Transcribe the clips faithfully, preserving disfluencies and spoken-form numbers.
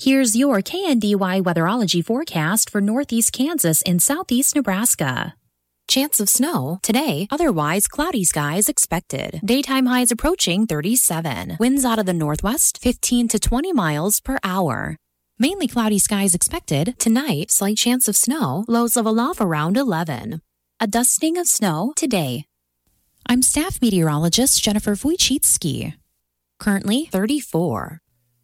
Here's your K N D Y weatherology forecast for northeast Kansas and southeast Nebraska. Chance of snow today, otherwise cloudy skies expected. Daytime highs approaching thirty-seven. Winds out of the northwest, fifteen to twenty miles per hour. Mainly cloudy skies expected. Tonight, slight chance of snow, lows level off around eleven. A dusting of snow today. I'm staff meteorologist Jennifer Wojcicki. Currently thirty-four.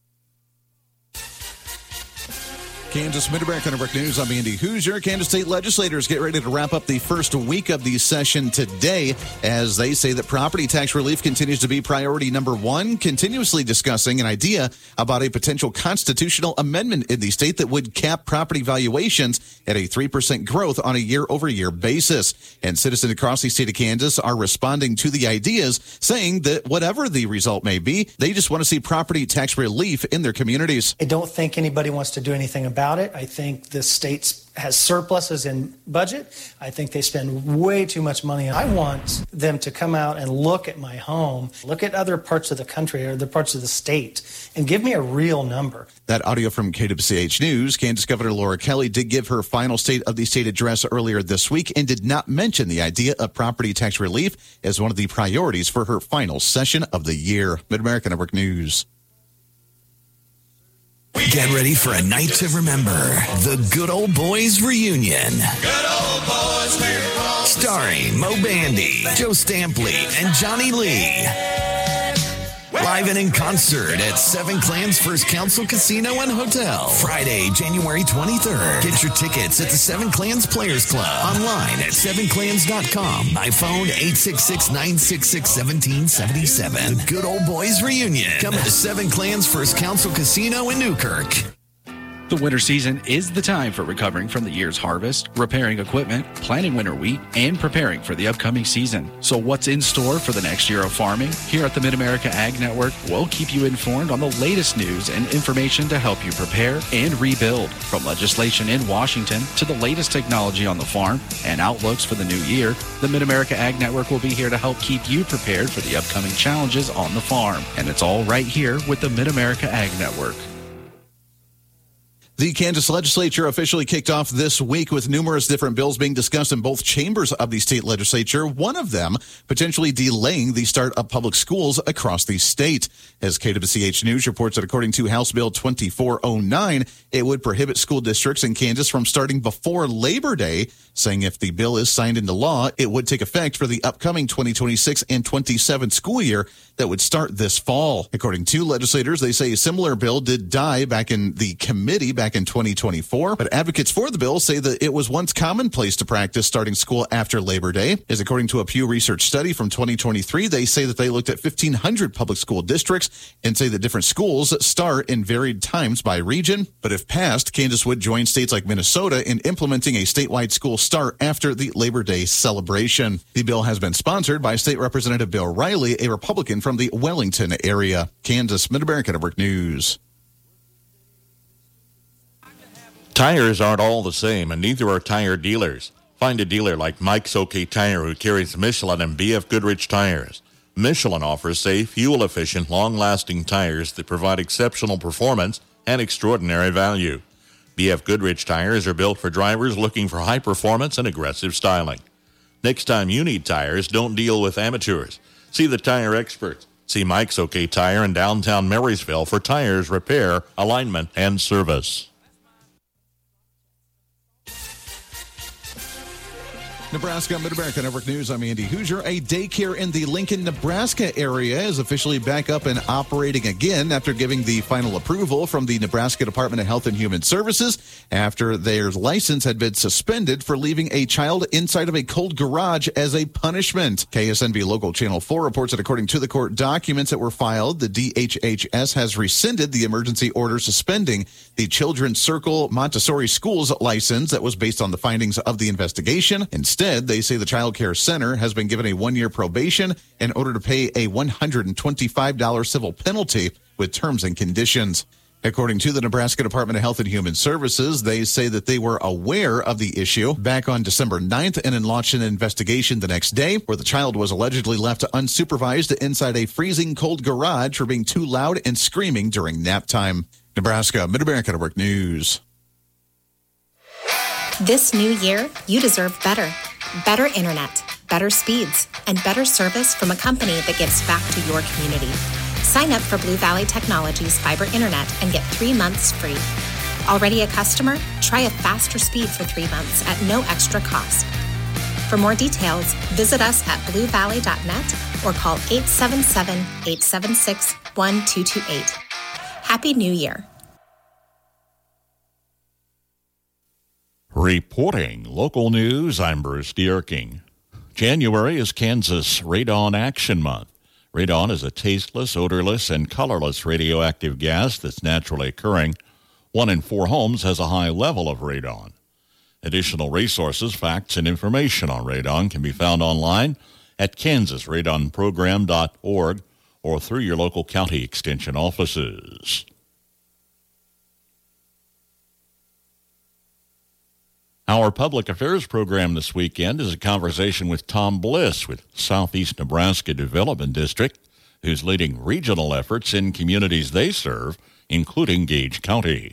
Kansas Mid-America Network News. I'm Andy Hoosier. Kansas State legislators get ready to wrap up the first week of the session today as they say that property tax relief continues to be priority number one, continuously discussing an idea about a potential constitutional amendment in the state that would cap property valuations at a three percent growth on a year-over-year basis. And citizens across the state of Kansas are responding to the ideas, saying that whatever the result may be, they just want to see property tax relief in their communities. I don't think anybody wants to do anything about About it. I think the state has surpluses in budget. I think they spend way too much money. I want them to come out and look at my home, look at other parts of the country or other parts of the state, and give me a real number. That audio from K W C H News. Kansas Governor Laura Kelly did give her final State of the State address earlier this week and did not mention the idea of property tax relief as one of the priorities for her final session of the year. Mid-America Network News. Get ready for a night to remember. The Good Old Boys Reunion. Good Old Boys Reunion. Starring Mo Bandy, Joe Stampley, and Johnny Lee. Live and in concert at Seven Clans First Council Casino and Hotel. Friday, January twenty-third. Get your tickets at the Seven Clans Players Club. Online at seven clans dot com. By phone eight six six, nine six six, one seven seven seven. The Good Old Boys Reunion. Coming to Seven Clans First Council Casino in Newkirk. The winter season is the time for recovering from the year's harvest, repairing equipment, planting winter wheat, and preparing for the upcoming season. So what's in store for the next year of farming? Here at the Mid-America Ag Network, we'll keep you informed on the latest news and information to help you prepare and rebuild. From legislation in Washington to the latest technology on the farm and outlooks for the new year, the Mid-America Ag Network will be here to help keep you prepared for the upcoming challenges on the farm. And it's all right here with the Mid-America Ag Network. The Kansas legislature officially kicked off this week with numerous different bills being discussed in both chambers of the state legislature, one of them potentially delaying the start of public schools across the state. As K W C H News reports that according to House Bill twenty-four oh nine, it would prohibit school districts in Kansas from starting before Labor Day, saying if the bill is signed into law, it would take effect for the upcoming twenty twenty-six and twenty-seven school year that would start this fall. According to legislators, they say a similar bill did die back in the committee back in twenty twenty-four, but advocates for the bill say that it was once commonplace to practice starting school after Labor Day. As according to a Pew Research study from twenty twenty-three, they say that they looked at fifteen hundred public school districts and say that different schools start in varied times by region. But if passed, Kansas would join states like Minnesota in implementing a statewide school start after the Labor Day celebration. The bill has been sponsored by State Representative Bill Riley, a Republican from the Wellington area. Kansas Mid-America Network News. Tires aren't all the same, and neither are tire dealers. Find a dealer like Mike's OK Tire who carries Michelin and B F Goodrich tires. Michelin offers safe, fuel-efficient, long-lasting tires that provide exceptional performance and extraordinary value. B F Goodrich tires are built for drivers looking for high performance and aggressive styling. Next time you need tires, don't deal with amateurs. See the tire experts. See Mike's OK Tire in downtown Marysville for tires, repair, alignment, and service. Nebraska Mid-America Network News. I'm Andy Hoosier. A daycare in the Lincoln, Nebraska area is officially back up and operating again after giving the final approval from the Nebraska Department of Health and Human Services after their license had been suspended for leaving a child inside of a cold garage as a punishment. K S N B Local Channel four reports that according to the court documents that were filed, the D H H S has rescinded the emergency order suspending the Children's Circle Montessori Schools license that was based on the findings of the investigation. Instead, Instead, they say the Child Care Center has been given a one-year probation in order to pay a one hundred twenty-five dollars civil penalty with terms and conditions. According to the Nebraska Department of Health and Human Services, they say that they were aware of the issue back on December ninth and then launched an investigation the next day where the child was allegedly left unsupervised inside a freezing cold garage for being too loud and screaming during nap time. Nebraska, Mid-America Network News. This new year, you deserve better. Better internet, better speeds, and better service from a company that gives back to your community. Sign up for Blue Valley Technologies fiber internet and get three months free. Already a customer? Try a faster speed for three months at no extra cost. For more details, visit us at blue valley dot net or call eight seven seven, eight seven six, one two two eight. Happy New Year. Reporting local news, I'm Bruce Dierking. January is Kansas Radon Action Month. Radon is a tasteless, odorless, and colorless radioactive gas that's naturally occurring. One in four homes has a high level of radon. Additional resources, facts, and information on radon can be found online at kansas radon program dot org or through your local county extension offices. Our public affairs program this weekend is a conversation with Tom Bliss with Southeast Nebraska Development District, who's leading regional efforts in communities they serve, including Gage County.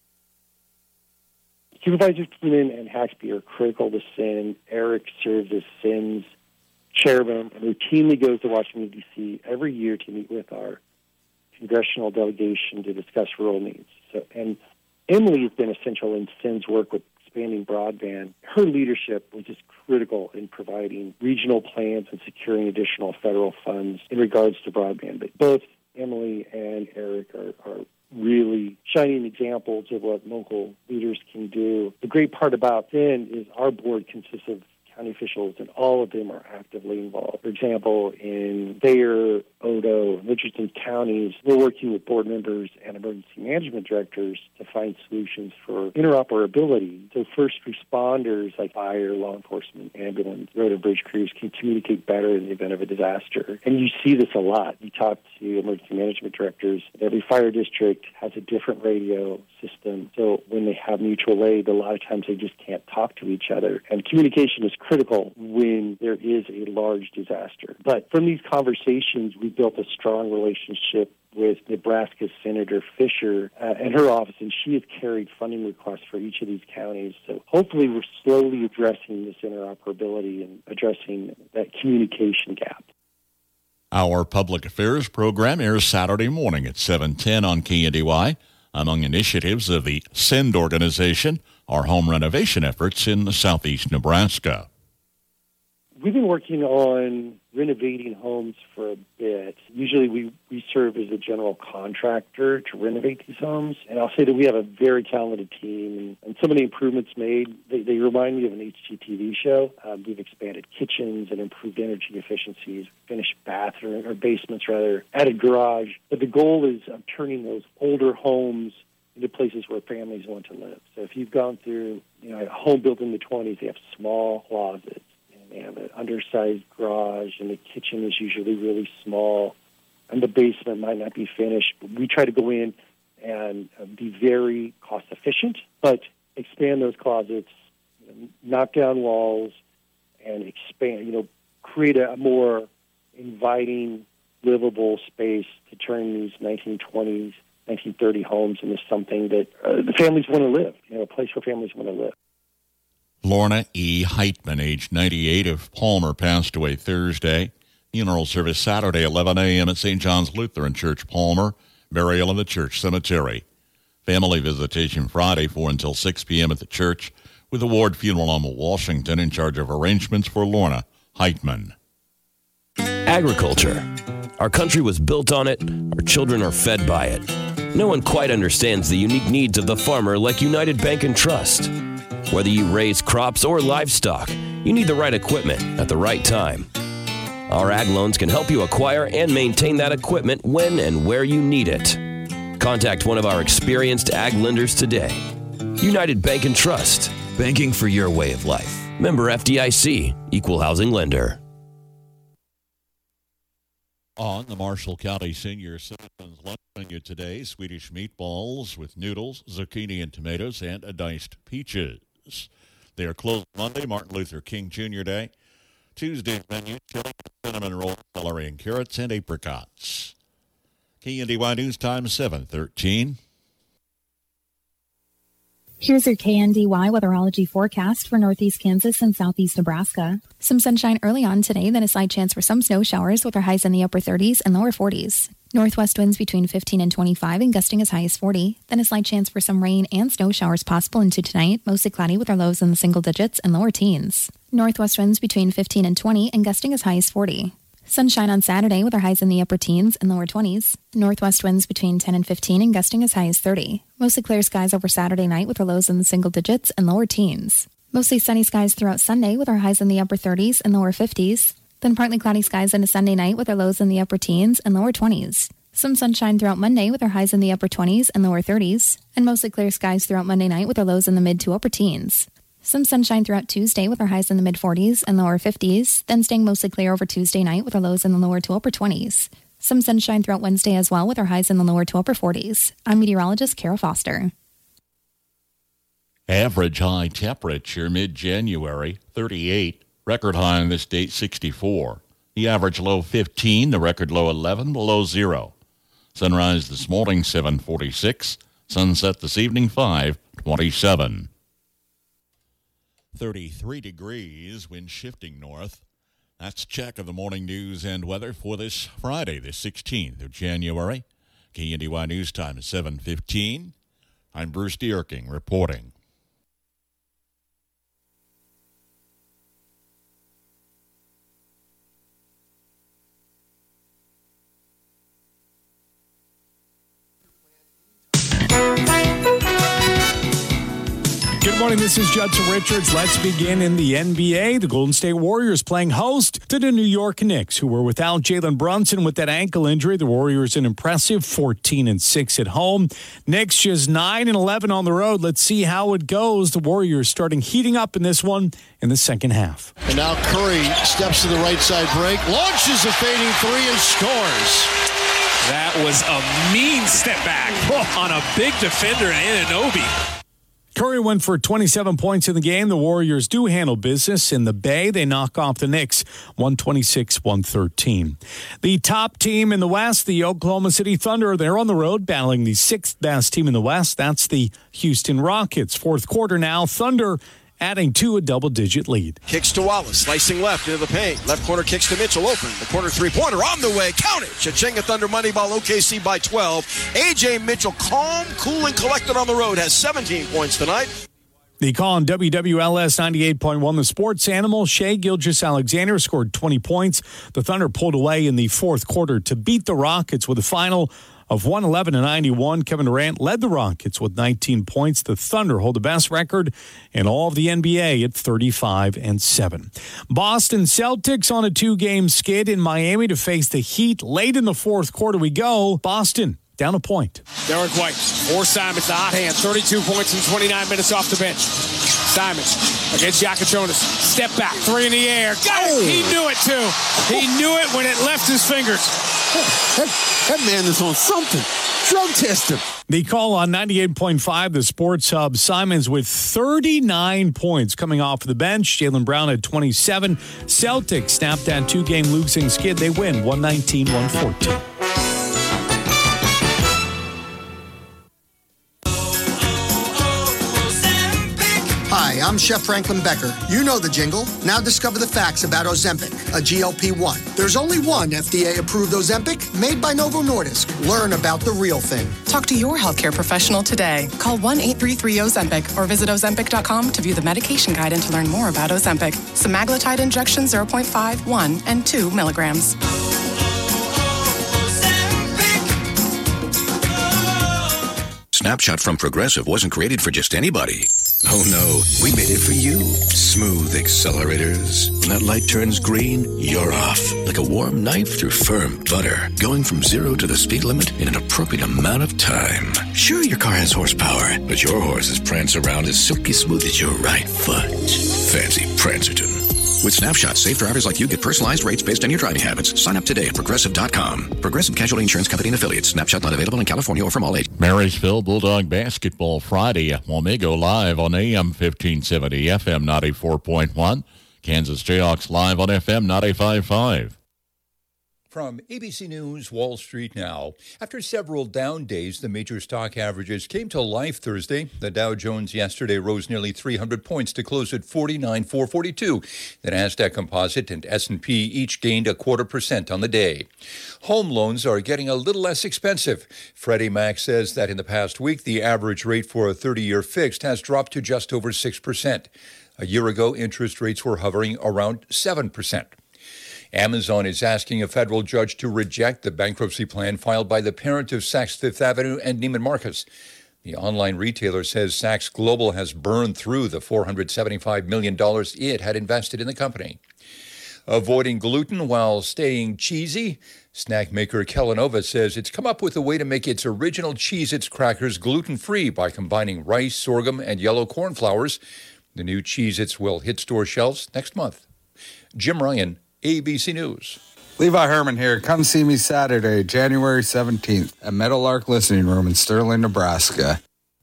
Supervisor Keenan and Haxby are critical to S I N. Eric serves as S I N's chairman and routinely goes to Washington, D C every year to meet with our congressional delegation to discuss rural needs. So, and Emily has been essential in S I N's work with expanding broadband. Her leadership was just critical in providing regional plans and securing additional federal funds in regards to broadband. But both Emily and Eric are, are really shining examples of what local leaders can do. The great part about S I N is our board consists of county officials, and all of them are actively involved. For example, in Thayer, Odo, and Richardson counties, we're working with board members and emergency management directors to find solutions for interoperability. So first responders like fire, law enforcement, ambulance, road and bridge crews can communicate better in the event of a disaster. And you see this a lot. You talk to emergency management directors. Every fire district has a different radio system. So when they have mutual aid, a lot of times they just can't talk to each other. And communication is critical when there is a large disaster. But from these conversations, we built a strong relationship with Nebraska Senator Fisher uh, and her office, and she has carried funding requests for each of these counties. So hopefully we're slowly addressing this interoperability and addressing that communication gap. Our public affairs program airs Saturday morning at seven ten on K N D Y. Among initiatives of the SEND organization are home renovation efforts in southeast Nebraska. We've been working on renovating homes for a bit. Usually we, we serve as a general contractor to renovate these homes. And I'll say that we have a very talented team. And, and some of the improvements made, they, they remind me of an H G T V show. Um, we've expanded kitchens and improved energy efficiencies, finished bathrooms, or basements rather, added garage. But the goal is of turning those older homes into places where families want to live. So if you've gone through, you know, a home built in the twenties, they have small closets. They have an undersized garage, and the kitchen is usually really small, and the basement might not be finished. But we try to go in and uh, be very cost-efficient, but expand those closets, you know, knock down walls, and expand, you know, create a more inviting, livable space to turn these nineteen twenties, nineteen thirty homes into something that uh, the families want to live, you know, a place where families want to live. Lorna E. Heitman, age ninety-eight, of Palmer, passed away Thursday. Funeral service Saturday, eleven a.m. at Saint John's Lutheran Church, Palmer. Burial in the church cemetery. Family visitation Friday, four until six p.m. at the church, with a Ward Funeral Home of Washington in charge of arrangements for Lorna Heitman. Agriculture. Our country was built on it. Our children are fed by it. No one quite understands the unique needs of the farmer like United Bank and Trust. Whether you raise crops or livestock, you need the right equipment at the right time. Our ag loans can help you acquire and maintain that equipment when and where you need it. Contact one of our experienced ag lenders today. United Bank and Trust. Banking for your way of life. Member F D I C. Equal housing lender. On the Marshall County Senior Citizens Lunch menu today, Swedish meatballs with noodles, zucchini and tomatoes, and a diced peaches. They are closed Monday, Martin Luther King Junior Day. Tuesday's menu, chili, cinnamon rolls, celery and carrots, and apricots. K N D Y News Time, seven thirteen. Here's your K N D Y weatherology forecast for northeast Kansas and southeast Nebraska. Some sunshine early on today, then a slight chance for some snow showers with our highs in the upper thirties and lower forties. Northwest winds between fifteen and twenty-five and gusting as high as forty. Then a slight chance for some rain and snow showers possible into tonight, mostly cloudy with our lows in the single digits and lower teens. Northwest winds between fifteen and twenty and gusting as high as forty. Sunshine on Saturday with our highs in the upper teens and lower twenties. Northwest winds between ten and fifteen and gusting as high as thirty. Mostly clear skies over Saturday night with our lows in the single digits and lower teens. Mostly sunny skies throughout Sunday with our highs in the upper thirties and lower fifties. Then partly cloudy skies into Sunday night with our lows in the upper teens and lower twenties. Some sunshine throughout Monday with our highs in the upper twenties and lower thirties. And mostly clear skies throughout Monday night with our lows in the mid to upper teens. Some sunshine throughout Tuesday with our highs in the mid-forties and lower fifties, then staying mostly clear over Tuesday night with our lows in the lower to upper twenties. Some sunshine throughout Wednesday as well with our highs in the lower to upper forties. I'm meteorologist Kara Foster. Average high temperature mid-January, thirty-eight. Record high on this date, sixty-four. The average low, fifteen. The record low, eleven. Below zero. Sunrise this morning, seven forty-six. Sunset this evening, five twenty-seven. thirty-three degrees, wind shifting north. That's a check of the morning news and weather for this Friday, the sixteenth of January. K N D Y News Time is seven fifteen. I'm Bruce Dierking reporting. Good morning, this is Judson Richards. Let's begin in the N B A. The Golden State Warriors playing host to the New York Knicks, who were without Jalen Brunson with that ankle injury. The Warriors an impressive fourteen and six at home. Knicks just nine and eleven on the road. Let's see how it goes. The Warriors starting heating up in this one in the second half. And now Curry steps to the right side break, launches a fading three and scores. That was a mean step back on a big defender, Anunoby. Curry went for twenty-seven points in the game. The Warriors do handle business in the Bay. They knock off the Knicks one twenty-six to one thirteen. The top team in the West, the Oklahoma City Thunder, they're on the road battling the sixth best team in the West. That's the Houston Rockets. Fourth quarter now, Thunder adding to a double-digit lead. Kicks to Wallace, slicing left into the paint. Left corner kicks to Mitchell, open. The corner three-pointer on the way. Count it. Chachenga Thunder Moneyball O K C by twelve. A J Mitchell, calm, cool, and collected on the road, has seventeen points tonight. The call on W W L S ninety-eight point one, the sports animal, Shai Gilgeous-Alexander scored twenty points. The Thunder pulled away in the fourth quarter to beat the Rockets with a final of one eleven to ninety-one. Kevin Durant led the Rockets with nineteen points. The Thunder hold the best record in all of the N B A at thirty-five and seven. Boston Celtics on a two-game skid in Miami to face the Heat. Late in the fourth quarter we go. Boston down a point. Derek White, or Simons, the hot hand, thirty-two points in twenty-nine minutes off the bench. Simons against Yakachonis. Step back, three in the air. Got it. He knew it, too. He knew it when it left his fingers. That, that man is on something. Drug test him. The call on ninety-eight point five, the Sports Hub. Simons with thirty-nine points coming off the bench. Jaylen Brown at twenty-seven. Celtics snapped that two-game losing skid. They win one nineteen to one fourteen. Hi, I'm Chef Franklin Becker. You know the jingle. Now discover the facts about Ozempic, a G L P one. There's only one F D A-approved Ozempic made by Novo Nordisk. Learn about the real thing. Talk to your healthcare professional today. Call one eight three three Ozempic or visit Ozempic dot com to view the medication guide and to learn more about Ozempic. Semaglutide injection zero point five, one, and two milligrams. Snapshot from Progressive wasn't created for just anybody. Oh no, we made it for you. Smooth accelerators. When that light turns green, you're off. Like a warm knife through firm butter. Going from zero to the speed limit in an appropriate amount of time. Sure, your car has horsepower, but your horses prance around as silky smooth as your right foot. Fancy Prancerton. With Snapshot, safe drivers like you get personalized rates based on your driving habits. Sign up today at Progressive dot com. Progressive Casualty Insurance Company and Affiliates. Snapshot not available in California or from all ages. Marysville Bulldog Basketball Friday at Wamego live on A M fifteen seventy, F M ninety-four point one. Kansas Jayhawks live on F M ninety-five point five. From A B C News, Wall Street Now. After several down days, the major stock averages came to life Thursday. The Dow Jones yesterday rose nearly three hundred points to close at forty-nine thousand four hundred forty-two. The Nasdaq Composite and S and P each gained a quarter percent on the day. Home loans are getting a little less expensive. Freddie Mac says that in the past week, the average rate for a thirty-year fixed has dropped to just over six percent. A year ago, interest rates were hovering around seven percent. Amazon is asking a federal judge to reject the bankruptcy plan filed by the parent of Saks Fifth Avenue and Neiman Marcus. The online retailer says Saks Global has burned through the four hundred seventy-five million dollars it had invested in the company. Avoiding gluten while staying cheesy? Snack maker Kellanova says it's come up with a way to make its original Cheez-Its crackers gluten-free by combining rice, sorghum, and yellow corn flours. The new Cheez-Its will hit store shelves next month. Jim Ryan, A B C News. Levi Herman here. Come see me Saturday, January seventeenth at Meadowlark Listening Room in Sterling, Nebraska.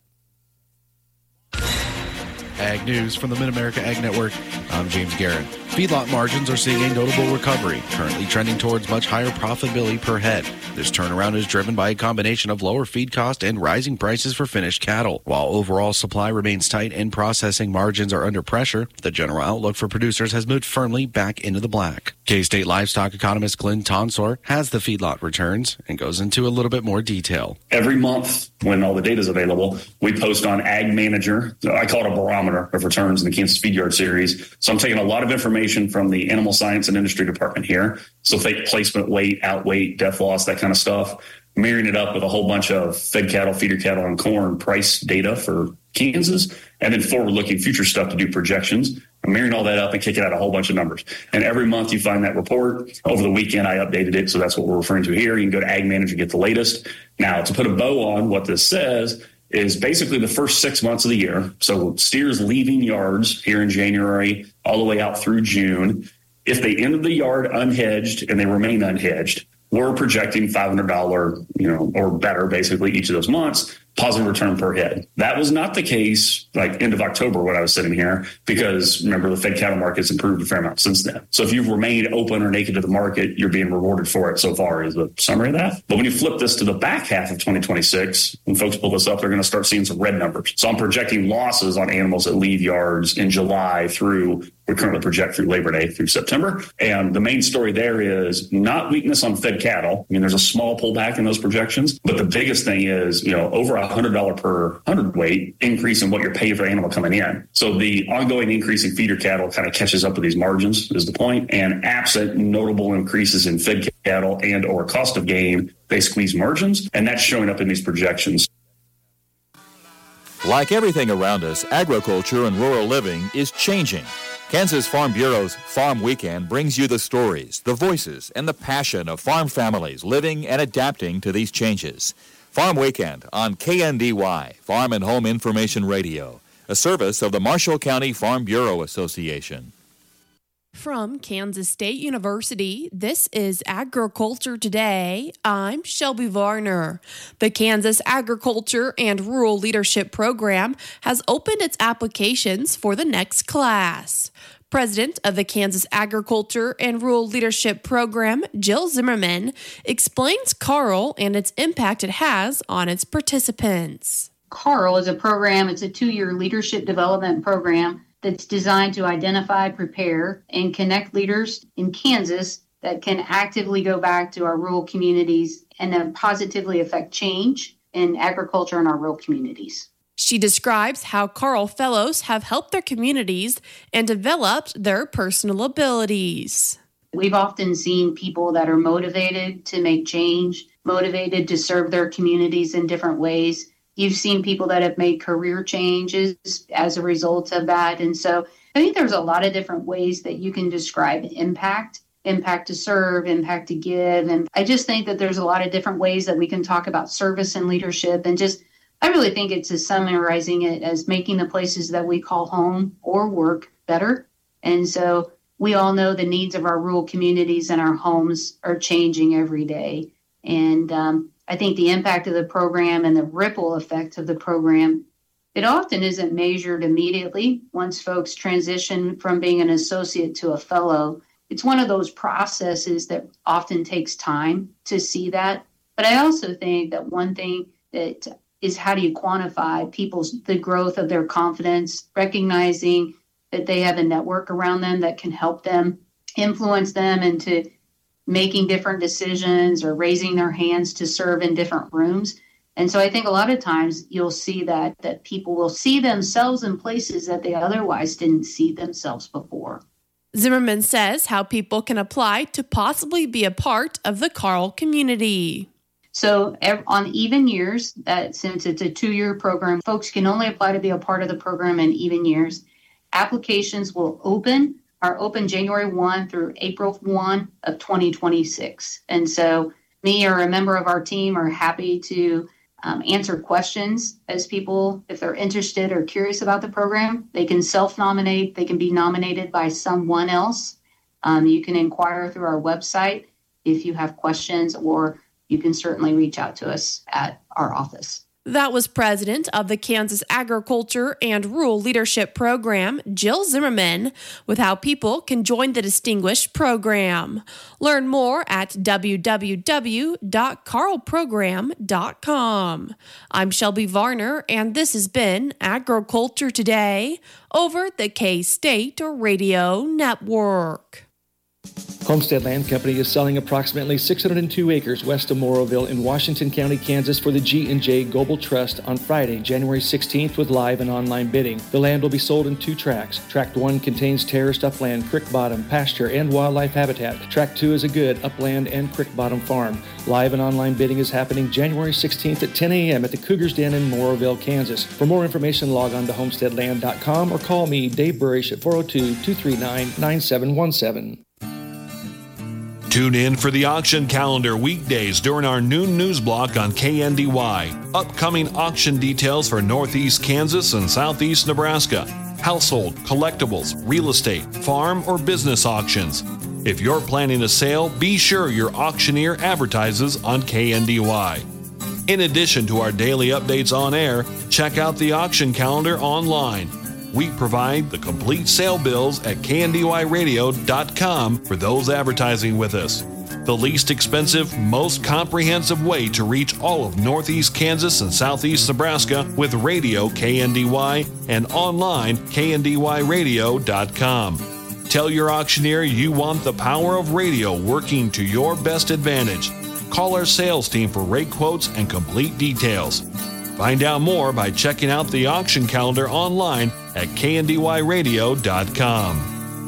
Ag News from the Mid-America Ag Network. I'm James Garrett. Feedlot margins are seeing a notable recovery, currently trending towards much higher profitability per head. This turnaround is driven by a combination of lower feed cost and rising prices for finished cattle. While overall supply remains tight and processing margins are under pressure, the general outlook for producers has moved firmly back into the black. K-State livestock economist Glenn Tonsor has the feedlot returns and goes into a little bit more detail. Every month, when all the data is available, we post on Ag Manager. I call it a barometer of returns in the Kansas Feed Yard Series. So I'm taking a lot of information from the Animal Science and Industry Department here. So fake placement, weight, outweight, death loss, that kind of stuff. Marrying it up with a whole bunch of fed cattle, feeder cattle, and corn price data for Kansas, and then forward-looking future stuff to do projections. I'm marrying all that up and kicking out a whole bunch of numbers. And every month you find that report. Over the weekend, I updated it, so that's what we're referring to here. You can go to Ag Manager and get the latest. Now, to put a bow on what this says is basically the first six months of the year. So steers leaving yards here in January all the way out through June. If they enter the yard unhedged and they remain unhedged, we're projecting five hundred dollars, you know, or better, basically each of those months, positive return per head. That was not the case like end of October when I was sitting here, because remember the fed cattle market's improved a fair amount since then. So if you've remained open or naked to the market, you're being rewarded for it so far is the summary of that. But when you flip this to the back half of twenty twenty-six, when folks pull this up, they're going to start seeing some red numbers. So I'm projecting losses on animals that leave yards in July through, we currently project through Labor Day through September. And the main story there is not weakness on fed cattle. I mean, there's a small pullback in those projections, but the biggest thing is, you know, over a one hundred dollars per hundredweight increase in what you're paying for animal coming in. So the ongoing increase in feeder cattle kind of catches up with these margins is the point. And absent notable increases in fed cattle and or cost of gain, they squeeze margins. And that's showing up in these projections. Like everything around us, agriculture and rural living is changing. Kansas Farm Bureau's Farm Weekend brings you the stories, the voices, and the passion of farm families living and adapting to these changes. Farm Weekend on K N D Y, Farm and Home Information Radio, a service of the Marshall County Farm Bureau Association. From Kansas State University, this is Agriculture Today. I'm Shelby Varner. The Kansas Agriculture and Rural Leadership Program has opened its applications for the next class. President of the Kansas Agriculture and Rural Leadership Program, Jill Zimmerman, explains CARL and its impact it has on its participants. CARL is a program, it's a two-year leadership development program that's designed to identify, prepare, and connect leaders in Kansas that can actively go back to our rural communities and then positively affect change in agriculture in our rural communities. She describes how CARL Fellows have helped their communities and developed their personal abilities. We've often seen people that are motivated to make change, motivated to serve their communities in different ways. You've seen people that have made career changes as a result of that. And so I think there's a lot of different ways that you can describe impact, impact to serve, impact to give. And I just think that there's a lot of different ways that we can talk about service and leadership. And just, I really think it's just summarizing it as making the places that we call home or work better. And so we all know the needs of our rural communities and our homes are changing every day. And um, I think the impact of the program and the ripple effect of the program, it often isn't measured immediately once folks transition from being an associate to a fellow. it's one of those processes that often takes time to see that. But I also think that one thing that is how do you quantify people's the growth of their confidence, recognizing that they have a network around them that can help them influence them into making different decisions or raising their hands to serve in different rooms. And so I think a lot of times you'll see that that people will see themselves in places that they otherwise didn't see themselves before. Zimmerman says how people can apply to possibly be a part of the Carl community. So on even years, that since it's a two-year program, folks can only apply to be a part of the program in even years. Applications will open, are open January first through April first of twenty twenty-six. And so me or a member of our team are happy to um, answer questions as people, if they're interested or curious about the program. They can self-nominate. They can be nominated by someone else. Um, you can inquire through our website if you have questions, or you can certainly reach out to us at our office. That was President of the Kansas Agriculture and Rural Leadership Program, Jill Zimmerman, with how people can join the distinguished program. Learn more at w w w dot carl program dot com. I'm Shelby Varner, and this has been Agriculture Today over the K-State Radio Network. Homestead Land Company is selling approximately six hundred two acres west of Moroville in Washington County, Kansas for the G and J Global Trust on Friday, January sixteenth with live and online bidding. The land will be sold in two tracts. Tract one contains terraced upland, creek bottom, pasture, and wildlife habitat. Tract two is a good upland and creek bottom farm. Live and online bidding is happening January sixteenth at ten a.m. at the Cougars Den in Moroville, Kansas. For more information, log on to homestead land dot com or call me, Dave Burish, at four oh two, two three nine, nine seven one seven. Tune in for the auction calendar weekdays during our noon news block on K N D Y. Upcoming auction details for Northeast Kansas and Southeast Nebraska. Household, collectibles, real estate, farm, or business auctions. If you're planning a sale, be sure your auctioneer advertises on K N D Y. In addition to our daily updates on air, check out the auction calendar online. We provide the complete sale bills at K N D Y radio dot com for those advertising with us. The least expensive, most comprehensive way to reach all of Northeast Kansas and Southeast Nebraska with radio K N D Y and online K N D Y radio dot com. Tell your auctioneer you want the power of radio working to your best advantage. Call our sales team for rate quotes and complete details. Find out more by checking out the auction calendar online at K N D Y radio dot com.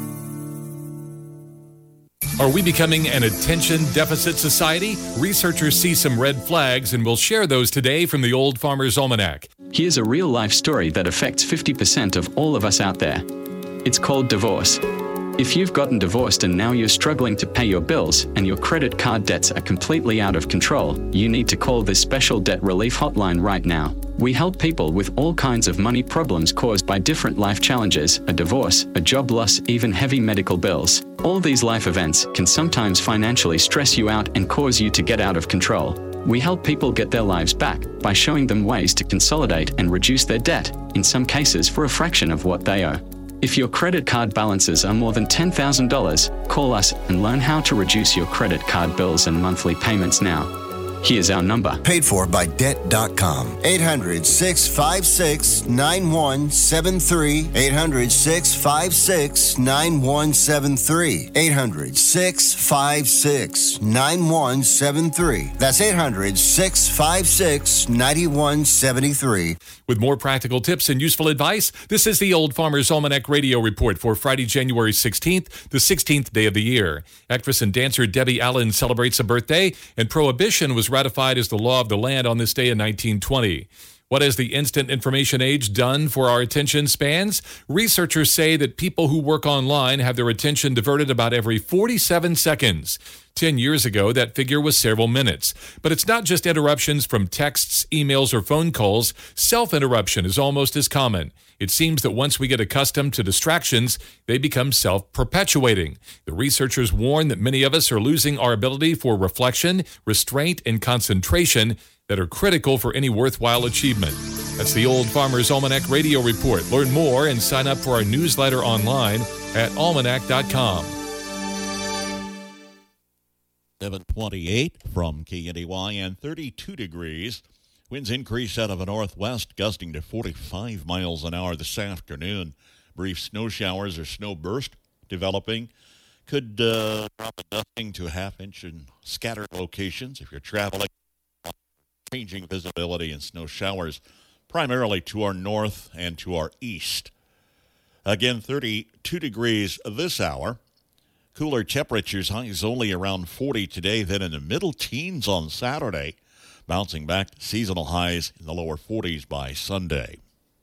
Are we becoming an attention deficit society? Researchers see some red flags and will share those today from the Old Farmer's Almanac. Here's a real-life story that affects fifty percent of all of us out there. It's called divorce. If you've gotten divorced and now you're struggling to pay your bills and your credit card debts are completely out of control, you need to call this special debt relief hotline right now. We help people with all kinds of money problems caused by different life challenges, a divorce, a job loss, even heavy medical bills. All these life events can sometimes financially stress you out and cause you to get out of control. We help people get their lives back by showing them ways to consolidate and reduce their debt, in some cases for a fraction of what they owe. If your credit card balances are more than ten thousand dollars, call us and learn how to reduce your credit card bills and monthly payments now. Here's our number. Paid for by debt dot com. eight hundred, six five six, nine one seven three. eight hundred, six five six, nine one seven three. eight hundred, six five six, nine one seven three. That's eight hundred, six five six, nine one seven three. With more practical tips and useful advice, this is the Old Farmer's Almanac Radio Report for Friday, January sixteenth, the sixteenth day of the year. Actress and dancer Debbie Allen celebrates a birthday, and Prohibition was ratified as the law of the land on this day in nineteen twenty. What has the instant information age done for our attention spans? Researchers say that people who work online have their attention diverted about every forty-seven seconds. Ten years ago, that figure was several minutes. But it's not just interruptions from texts, emails, or phone calls. Self-interruption is almost as common. It seems that once we get accustomed to distractions, they become self-perpetuating. The researchers warn that many of us are losing our ability for reflection, restraint, and concentration that are critical for any worthwhile achievement. That's the Old Farmer's Almanac Radio Report. Learn more and sign up for our newsletter online at almanac dot com. seven twenty-eight from K N D Y and thirty-two degrees. Winds increase out of a northwest, gusting to forty-five miles an hour this afternoon. Brief snow showers or snow burst developing. Could uh, drop a dusting to a half inch in scattered locations if you're traveling. Changing visibility and snow showers primarily to our north and to our east. Again, thirty-two degrees this hour. Cooler temperatures, highs only around forty today, then in the middle teens on Saturday. Bouncing back to seasonal highs in the lower forties by Sunday.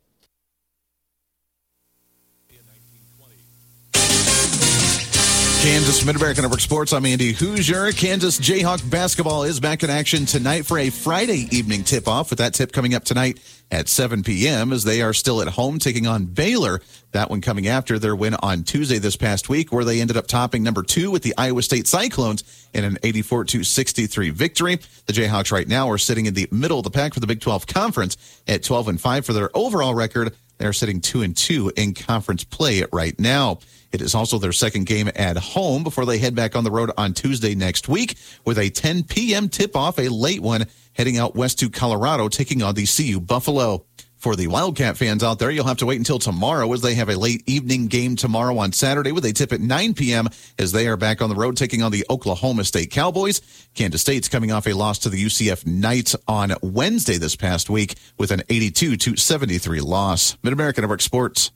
Kansas Mid-America Network Sports. I'm Andy Hoosier. Kansas Jayhawk basketball is back in action tonight for a Friday evening tip-off, with that tip coming up tonight at seven p.m. as they are still at home taking on Baylor. That one coming after their win on Tuesday this past week, where they ended up topping number two with the Iowa State Cyclones in an eighty-four to sixty-three victory. The Jayhawks right now are sitting in the middle of the pack for the Big twelve Conference at twelve and five for their overall record. They're sitting two and two in conference play right now. It is also their second game at home before they head back on the road on Tuesday next week with a ten p.m. tip-off, a late one, heading out west to Colorado, taking on the C U Buffalo. For the Wildcat fans out there, you'll have to wait until tomorrow as they have a late evening game tomorrow on Saturday with a tip at nine p.m. as they are back on the road taking on the Oklahoma State Cowboys. Kansas State's coming off a loss to the U C F Knights on Wednesday this past week with an eighty-two to seventy-three loss. Mid-America Network Sports.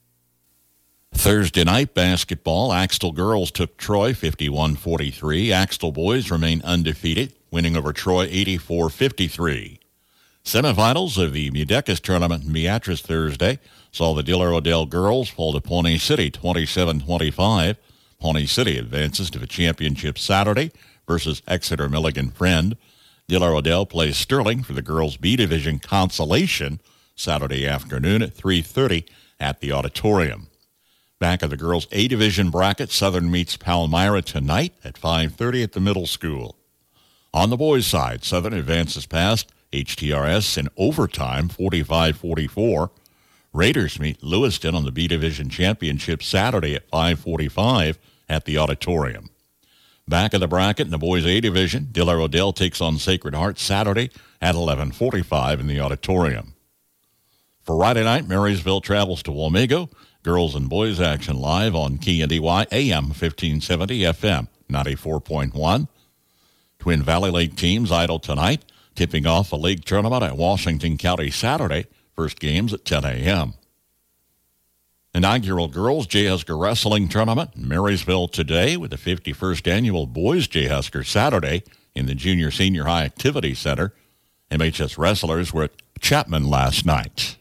Thursday night basketball, Axtell girls took Troy fifty-one forty-three. Axtell boys remain undefeated, winning over Troy eighty-four fifty-three. Semifinals of the Mudecas tournament in Beatrice Thursday saw the Diller Odell girls fall to Pawnee City twenty-seven twenty-five. Pawnee City advances to the championship Saturday versus Exeter Milligan Friend. Diller Odell plays Sterling for the girls' B Division consolation Saturday afternoon at three thirty at the auditorium. Back of the girls' A Division bracket, Southern meets Palmyra tonight at five thirty at the middle school. On the boys' side, Southern advances past H T R S in overtime, forty-five forty-four. Raiders meet Lewiston on the B Division Championship Saturday at five forty-five at the auditorium. Back of the bracket in the boys' A Division, Diller Odell takes on Sacred Heart Saturday at eleven forty-five in the auditorium. For Friday night, Marysville travels to Wamego. Girls and boys action live on K N D Y A M fifteen seventy, F M ninety-four point one. Twin Valley Lake teams idle tonight, tipping off a league tournament at Washington County Saturday. First games at ten a.m. Inaugural Girls J. Husker Wrestling Tournament in Marysville today with the fifty-first Annual Boys J. Husker Saturday in the Junior Senior High Activity Center. M H S wrestlers were at Chapman last night.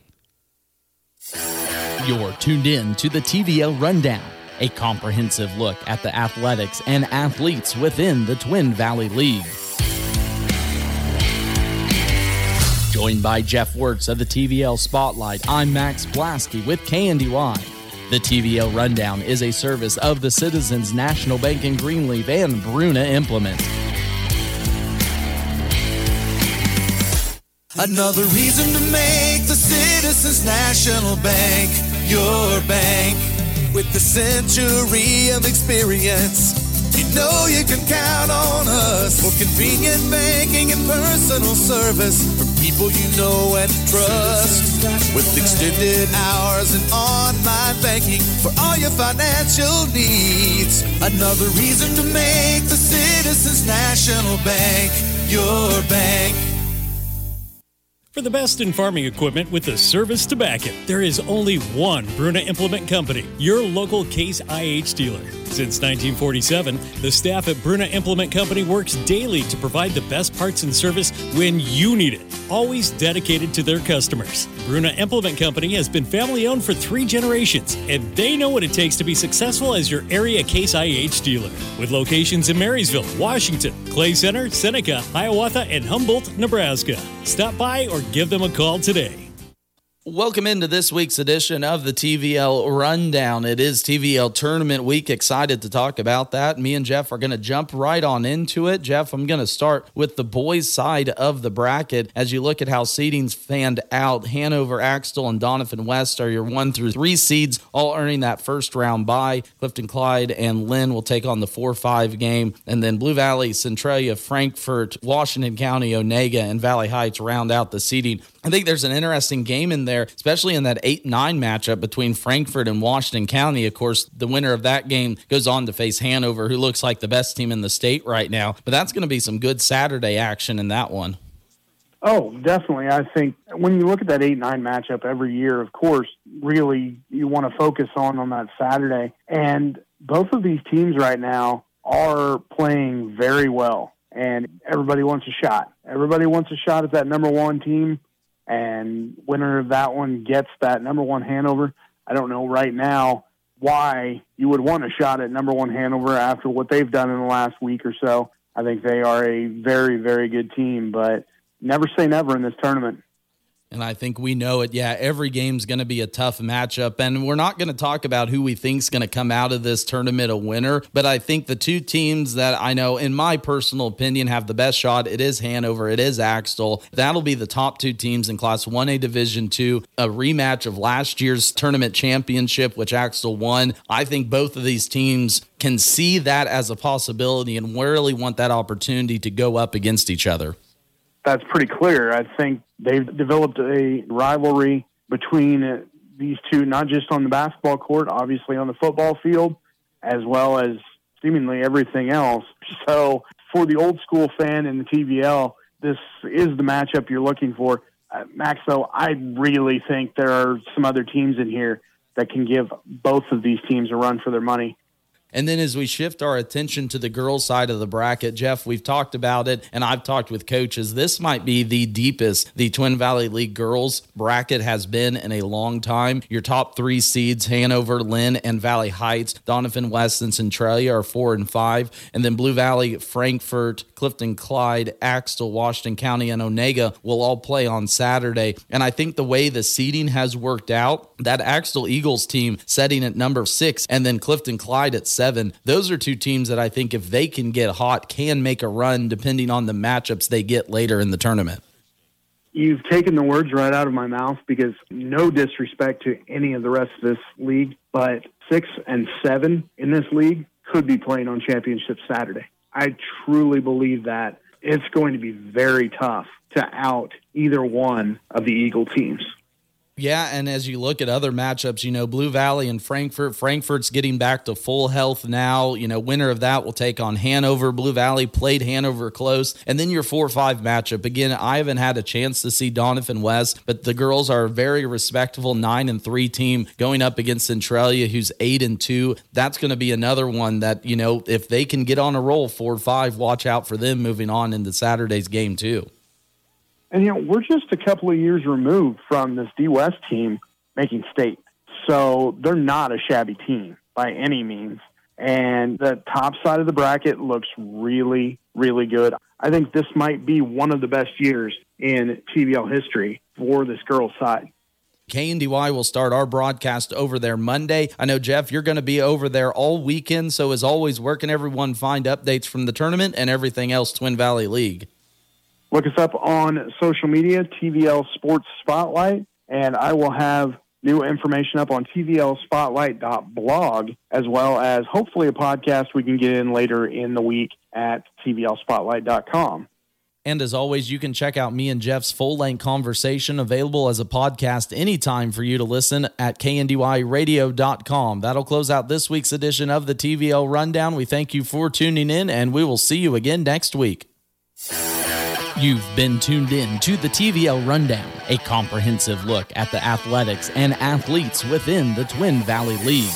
You're tuned in to the T V L Rundown, a comprehensive look at the athletics and athletes within the Twin Valley League. Joined by Jeff Wertz of the T V L Spotlight, I'm Max Blasky with K N D Y. The T V L Rundown is a service of the Citizens National Bank in Greenleaf and Bruna Implement. Another reason to make the Citizens National Bank your bank. With the century of experience, you know you can count on us for convenient banking and personal service from people you know and trust. With extended hours and online banking for all your financial needs. Another reason to make the Citizens National Bank your bank. For the best in farming equipment with the service to back it, there is only one Bruna Implement Company, your local Case I H dealer. Since nineteen forty-seven, the staff at Bruna Implement Company works daily to provide the best parts and service when you need it, always dedicated to their customers. Bruna Implement Company has been family-owned for three generations, and they know what it takes to be successful as your area Case I H dealer. With locations in Marysville, Washington, Clay Center, Seneca, Hiawatha, and Humboldt, Nebraska. Stop by or give them a call today. Welcome into this week's edition of the T V L Rundown. It is T V L Tournament Week. Excited to talk about that. Me and Jeff are going to jump right on into it. Jeff, I'm going to start with the boys' side of the bracket. As you look at how seedings fanned out, Hanover, Axtell, and Donovan West are your one through three seeds, all earning that first round bye. Clifton Clyde and Lynn will take on the four five game. And then Blue Valley, Centralia, Frankfort, Washington County, Onega, and Valley Heights round out the seeding. I think there's an interesting game in there, especially in that eight nine matchup between Frankfort and Washington County. Of course, the winner of that game goes on to face Hanover, who looks like the best team in the state right now. But that's going to be some good Saturday action in that one. Oh, definitely. I think when you look at that eight nine matchup every year, of course, really you want to focus on on that Saturday. And both of these teams right now are playing very well, and everybody wants a shot. Everybody wants a shot at that number one team. And winner of that one gets that number one Hanover. I don't know right now why you would want a shot at number one Hanover after what they've done in the last week or so. I think they are a very, very good team, but never say never in this tournament. And I think we know it. Yeah, every game's going to be a tough matchup. And we're not going to talk about who we think's going to come out of this tournament a winner. But I think the two teams that I know, in my personal opinion, have the best shot, it is Hanover, it is Axtell. That'll be the top two teams in Class one A Division two, a rematch of last year's tournament championship, which Axtell won. I think both of these teams can see that as a possibility and really want that opportunity to go up against each other. That's pretty clear. I think they've developed a rivalry between these two, not just on the basketball court, obviously on the football field, as well as seemingly everything else. So for the old school fan in the T V L, this is the matchup you're looking for. Uh, Max, though, I really think there are some other teams in here that can give both of these teams a run for their money. And then as we shift our attention to the girls' side of the bracket, Jeff, we've talked about it, and I've talked with coaches. This might be the deepest the Twin Valley League girls bracket has been in a long time. Your top three seeds, Hanover, Lynn, and Valley Heights, Donovan West, and Centralia are four and five. And then Blue Valley, Frankfort, Clifton Clyde, Axtell, Washington County, and Onega will all play on Saturday. And I think the way the seeding has worked out, that Axtell Eagles team setting at number six, and then Clifton Clyde at seven. Seven. Those are two teams that I think if they can get hot, can make a run depending on the matchups they get later in the tournament. You've taken the words right out of my mouth, because no disrespect to any of the rest of this league, but six and seven in this league could be playing on championship Saturday. I truly believe that it's going to be very tough to out either one of the Eagle teams. Yeah, and as you look at other matchups, you know, Blue Valley and Frankfort, Frankfort's getting back to full health now. You know, winner of that will take on Hanover. Blue Valley played Hanover close. And then your four five matchup. Again, I haven't had a chance to see Donovan West, but the girls are a very respectable nine and three team going up against Centralia, who's eight and two. That's going to be another one that, you know, if they can get on a roll, four five, watch out for them moving on into Saturday's game too. And, you know, we're just a couple of years removed from this D West team making state. So they're not a shabby team by any means. And the top side of the bracket looks really, really good. I think this might be one of the best years in T V L history for this girls' side. K N D Y will start our broadcast over there Monday. I know, Jeff, you're going to be over there all weekend. So as always, where can everyone find updates from the tournament and everything else Twin Valley League? Look us up on social media, T V L Sports Spotlight, and I will have new information up on T V L spotlight dot blog, as well as hopefully a podcast we can get in later in the week at T V L spotlight dot com. And as always, you can check out me and Jeff's full-length conversation available as a podcast anytime for you to listen at K N D Y radio dot com. That'll close out this week's edition of the T V L Rundown. We thank you for tuning in, and we will see you again next week. You've been tuned in to the T V L Rundown, a comprehensive look at the athletics and athletes within the Twin Valley League.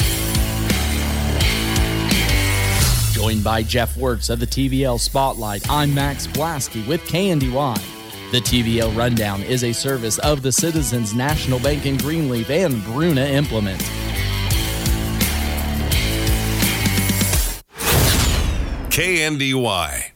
Joined by Jeff Wertz of the T V L Spotlight, I'm Max Blasky with K N D Y. The T V L Rundown is a service of the Citizens National Bank in Greenleaf and Bruna Implement. K N D Y.